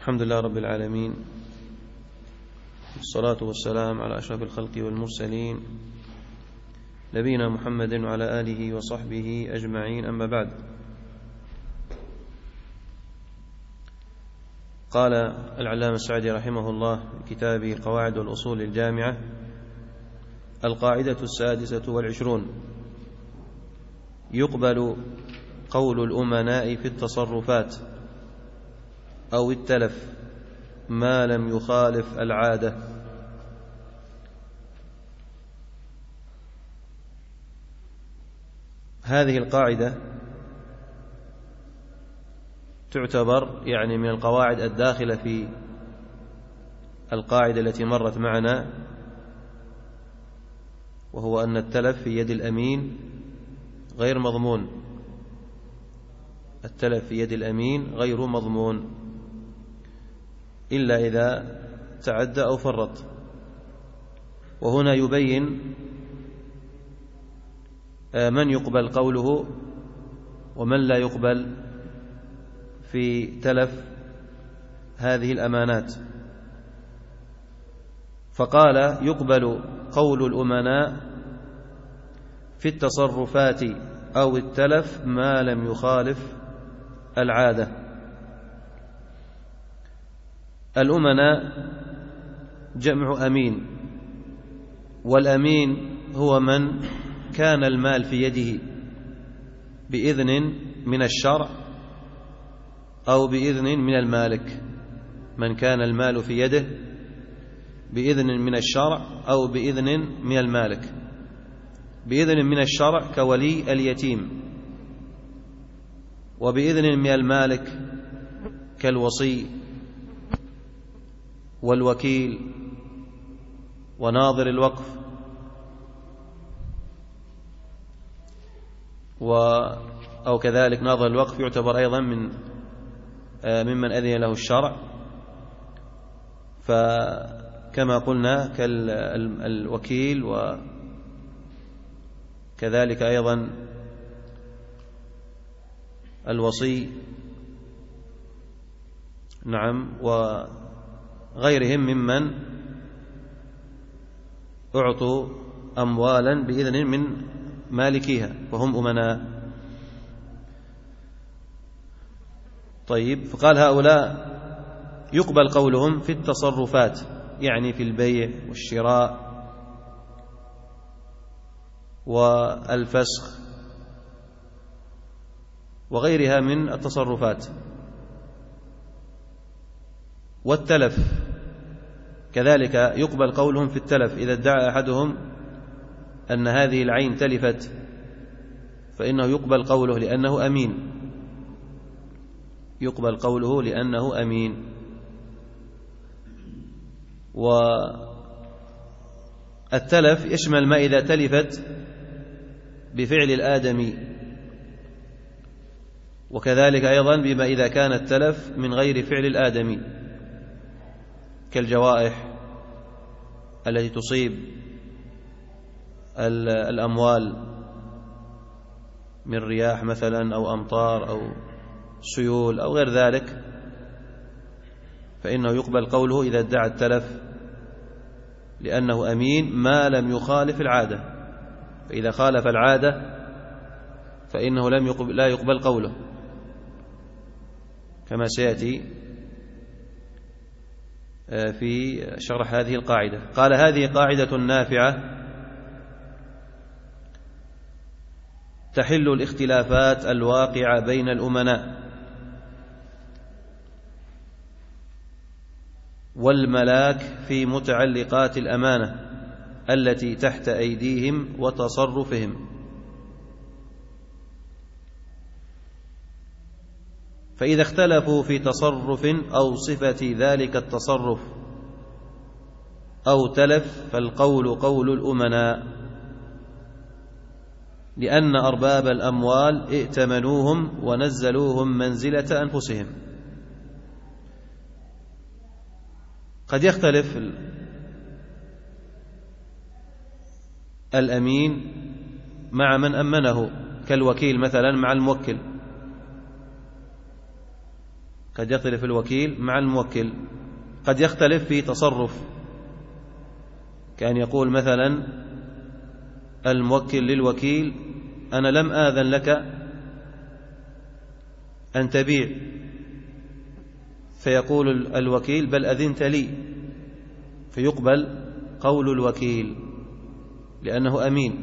الحمد لله رب العالمين، والصلاة والسلام على أشرف الخلق والمرسلين نبينا محمد وعلى آله وصحبه أجمعين. أما بعد، قال العلامة السعدي رحمه الله في كتابه القواعد والأصول الجامعة: القاعدة 26: يقبل قول الأمناء في التصرفات أو التلف ما لم يخالف العادة. هذه القاعدة تعتبر من القواعد الداخلة في القاعدة التي مرت معنا، وهو أن التلف في يد الأمين غير مضمون. التلف في يد الأمين غير مضمون إلا إذا تعدى أو فرط. وهنا يبين من يقبل قوله ومن لا يقبل في تلف هذه الأمانات. فقال: يقبل قول الأمناء في التصرفات أو التلف ما لم يخالف العادة. الأمناء جمع أمين، والأمين هو من كان المال في يده بإذن من الشرع أو بإذن من المالك. من كان المال في يده بإذن من الشرع أو بإذن من المالك. بإذن من الشرع كولي اليتيم، وبإذن من المالك كالوصي والوكيل وناظر الوقف أو كذلك ناظر الوقف يعتبر أيضا ممن أذن له الشرع، فكما قلنا كالوكيل وكذلك أيضا الوصي، نعم، وغيرهم ممن أعطوا أموالا بإذن من مالكيها فهم أمناء. طيب، فقال: هؤلاء يقبل قولهم في التصرفات، يعني في البيع والشراء والفسخ وغيرها من التصرفات. والتلف كذلك يقبل قولهم في التلف. إذا ادعى أحدهم أن هذه العين تلفت فإنه يقبل قوله لأنه أمين. يقبل قوله لأنه أمين. والتلف يشمل ما إذا تلفت بفعل الآدمي، وكذلك أيضا بما إذا كان التلف من غير فعل الآدمي، كالجوائح التي تصيب الأموال من رياح مثلا أو أمطار أو سيول أو غير ذلك، فإنه يقبل قوله إذا ادعى التلف لأنه أمين ما لم يخالف العادة. فإذا خالف العادة فإنه لا يقبل قوله، كما سيأتي في شرح هذه القاعدة. قال: هذه قاعدة نافعة تحل الاختلافات الواقعة بين الأمناء والملاك في متعلقات الأمانة التي تحت أيديهم وتصرفهم. فإذا اختلفوا في تصرف أو صفة ذلك التصرف أو تلف فالقول قول الأمناء، لأن أرباب الأموال ائتمنوهم ونزلوهم منزلة أنفسهم. قد يختلف الأمين مع من أمنه، كالوكيل مثلا مع الموكل، قد يختلف الوكيل مع الموكل، قد يختلف في تصرف، كأن يقول مثلا الموكل للوكيل: أنا لم آذن لك أن تبيع، فيقول الوكيل: بل أذنت لي، فيقبل قول الوكيل لأنه أمين.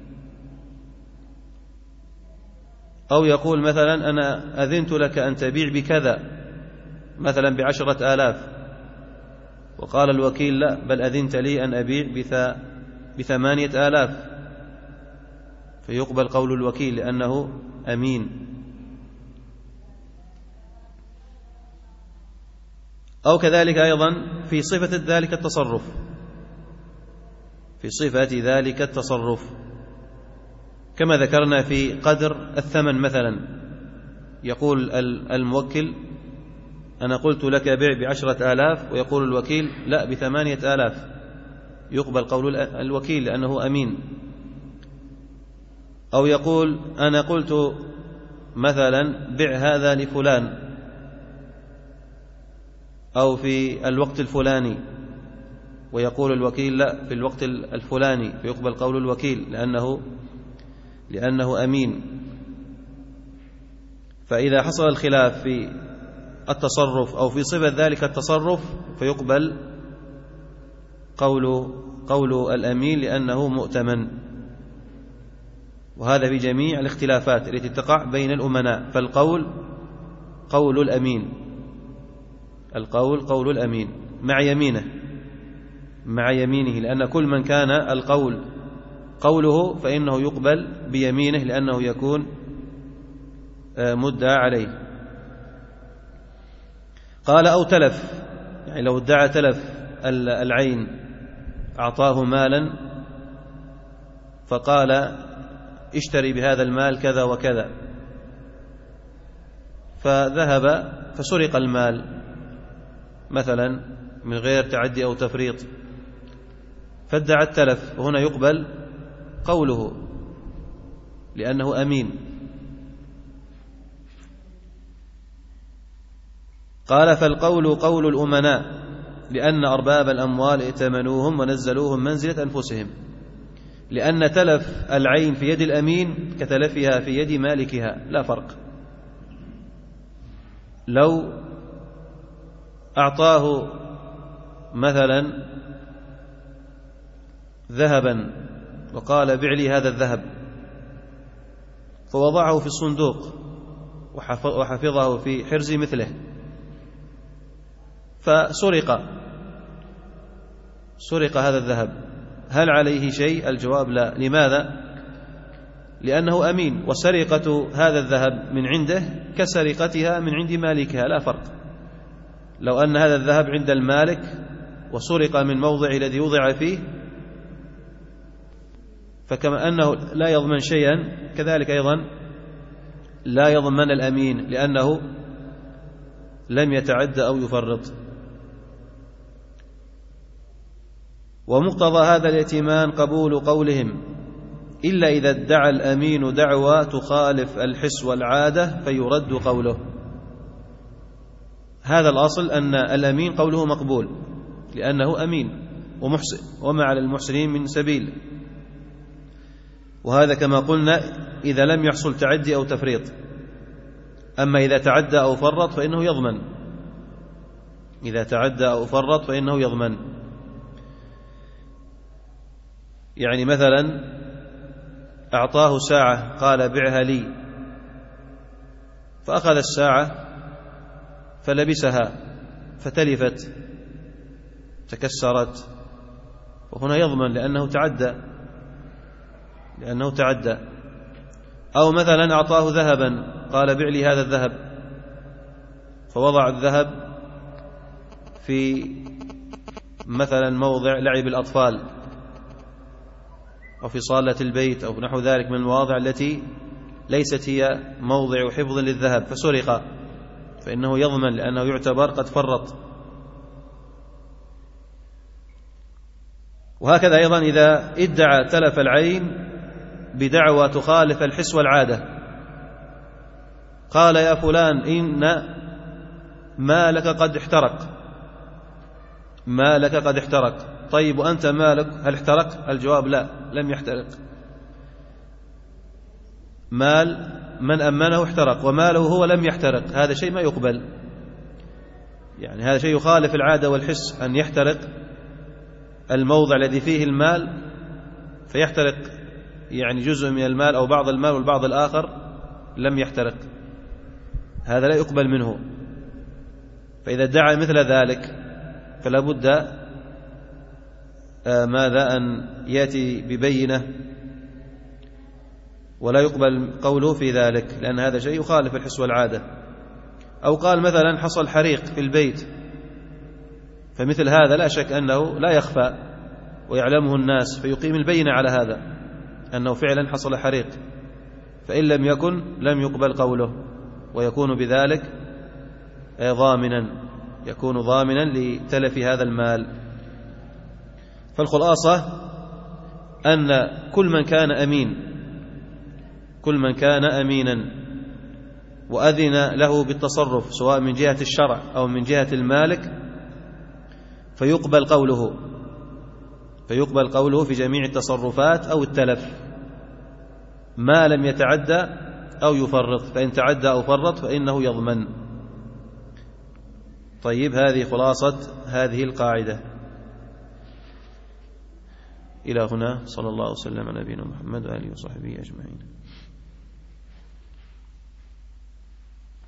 أو يقول مثلا: أنا أذنت لك أن تبيع بكذا، مثلا ب10,000، وقال الوكيل: لا، بل أذنت لي أن أبيع ب8,000، فيقبل قول الوكيل لأنه أمين. أو كذلك أيضا في صفة ذلك التصرف، في صفة ذلك التصرف كما ذكرنا في قدر الثمن، مثلا يقول الموكل: أنا قلت لك بيع ب10,000، ويقول الوكيل: لا، ب8,000، يقبل قول الوكيل لأنه أمين. أو يقول: أنا قلت مثلا بيع هذا لفلان أو في الوقت الفلاني، ويقول الوكيل: لا، في الوقت الفلاني، فيقبل قول الوكيل لأنه أمين. فإذا حصل الخلاف في التصرف أو في صفة ذلك التصرف فيقبل قول الأمين لأنه مؤتمن. وهذا في جميع الاختلافات التي تقع بين الأمناء، فالقول قول الأمين، القول قول الأمين مع يمينه، لأن كل من كان القول قوله فإنه يقبل بيمينه لأنه يكون مدعى عليه. قال: أو تلف، يعني لو ادعى تلف العين، أعطاه مالا فقال: اشتري بهذا المال كذا وكذا، فذهب فسرق المال مثلا من غير تعدي أو تفريط، فادعى التلف، وهنا يقبل قوله لأنه أمين. قال: فالقول قول الأمناء، لأن أرباب الأموال ائتمنوهم ونزلوهم منزلة أنفسهم، لأن تلف العين في يد الأمين كتلفها في يد مالكها، لا فرق. لو أعطاه مثلا ذهبا وقال: بع لي هذا الذهب، فوضعه في الصندوق وحفظه في حرز مثله، فسرق هذا الذهب، هل عليه شيء؟ الجواب: لا. لماذا؟ لأنه أمين، وسرقة هذا الذهب من عنده كسرقتها من عند مالكها، لا فرق. لو أن هذا الذهب عند المالك وسرق من موضع الذي وضع فيه، فكما أنه لا يضمن شيئا، كذلك أيضا لا يضمن الأمين لأنه لم يتعد أو يفرط. ومقتضى هذا الائتمان قبول قولهم، إلا إذا ادعى الأمين دعوى تخالف الحس والعادة فيرد قوله. هذا الأصل أن الأمين قوله مقبول لأنه أمين ومحسن، وما على المحسنين من سبيل. وهذا كما قلنا إذا لم يحصل تعدي أو تفريط. أما إذا تعدى أو فرط فإنه يضمن، إذا تعدى أو فرط فإنه يضمن. يعني مثلا أعطاه ساعة قال: بعها لي، فأخذ الساعة فلبسها فتلفت تكسرت، وهنا يضمن لأنه تعدى. أو مثلا أعطاه ذهبا قال: بع لي هذا الذهب، فوضع الذهب في مثلا موضع لعب الأطفال أو في صالة البيت أو نحو ذلك من المواضع التي ليست هي موضع حفظ للذهب، فسرق، فإنه يضمن لأنه يعتبر قد فرط. وهكذا أيضا إذا ادعى تلف العين بدعوى تخالف الحس والعادة، قال: يا فلان، إن مالك قد احترق، مالك قد احترق. طيب وأنت مالك هل احترق؟ الجواب لا، لم يحترق. مال من أمنه احترق وماله هو لم يحترق، هذا شيء ما يقبل. يعني هذا شيء يخالف العادة والحس، أن يحترق الموضع الذي فيه المال، فيحترق يعني جزء من المال أو بعض المال والبعض الآخر لم يحترق، هذا لا يقبل منه. فإذا ادعى مثل ذلك فلا بد ماذا أن يأتي ببينة، ولا يقبل قوله في ذلك، لأن هذا شيء يخالف الحس والعادة. أو قال مثلا حصل حريق في البيت، فمثل هذا لا شك أنه لا يخفى ويعلمه الناس، فيقيم البينة على هذا أنه فعلا حصل حريق، فإن لم يكن لم يقبل قوله، ويكون بذلك ضامنا، يكون ضامنا لتلف هذا المال. فالخلاصة أن كل من كان أمين، كل من كان أمينا وأذن له بالتصرف سواء من جهة الشرع أو من جهة المالك فيقبل قوله في جميع التصرفات أو التلف، ما لم يتعدى أو يفرط، فإن تعدى أو فرط فإنه يضمن. طيب، هذه خلاصة هذه القاعدة. إلى هنا، صلى الله وسلم على نبينا محمد وآله وصحبه أجمعين.